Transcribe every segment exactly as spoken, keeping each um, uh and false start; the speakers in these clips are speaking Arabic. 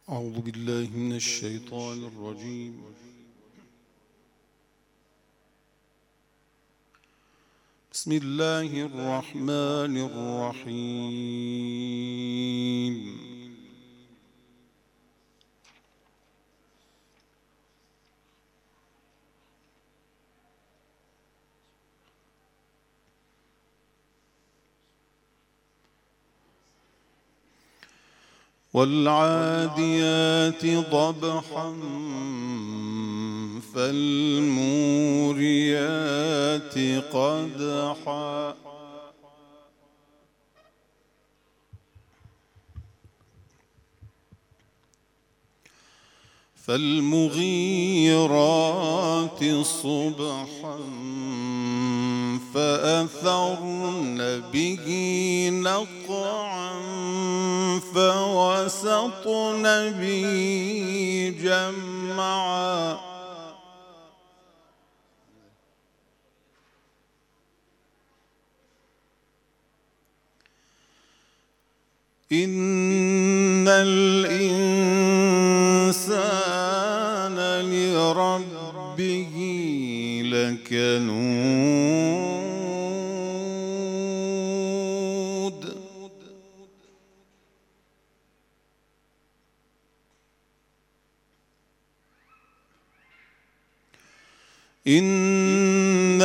أعوذ بالله من الشيطان الرجيم. بسم الله الرحمن الرحيم. والعاديات ضبحا فالموريات قدحا فالمغيرات صبحا فأثرن به نقعا فوسطن به جمعا إن الإنسان لربه لكنود إن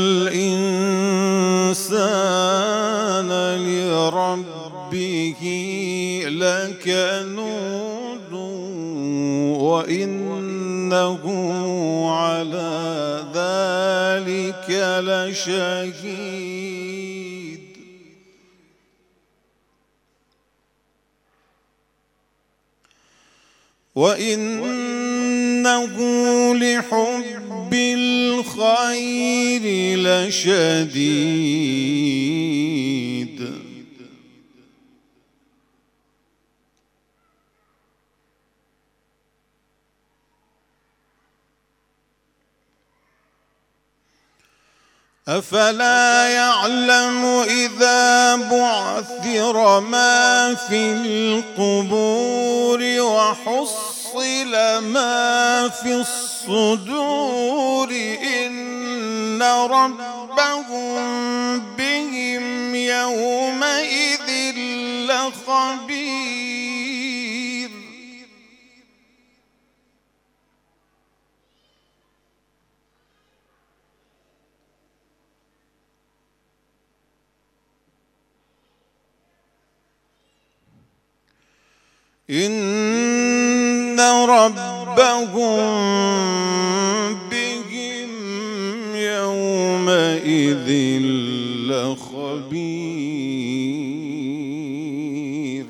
الإنسان لربه لكنود وإنه على ذلك لشهيد وإنه لحب الخير لشديد أفلا يعلم إذا بعثر ما في القبور وحصل ما في الصدور إن ربهم بهم يومئذ لخبير إن ربهم بهم يومئذ لخبير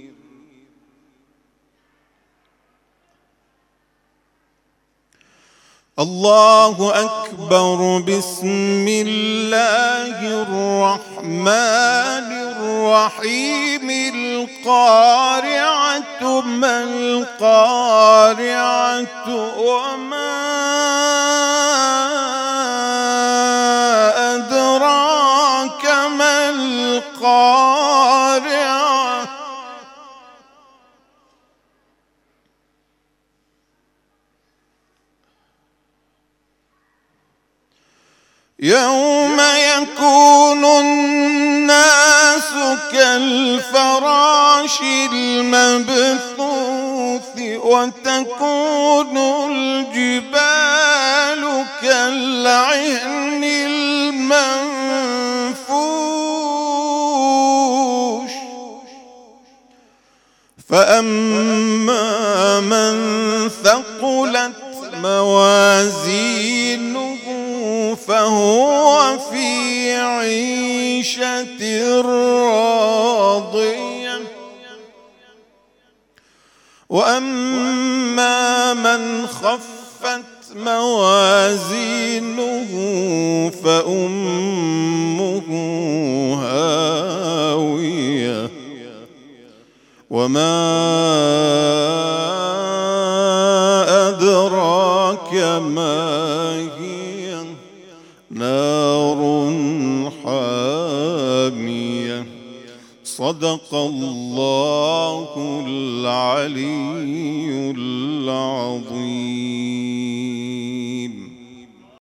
الله أكبر. بسم الله الرحمن الرحيم. القارعة ما القارعة وما أدراك ما القارعة يوم يكون الناس كالفراش المبثوث وتكون الجبال كالعهن المنفوش فأما من ثقلت موازينه فهو في عيشة راضية وأما من خفت موازينه فأمه هاوية وما أدراك ما هي نار حامية. صدق الله العلي العظيم.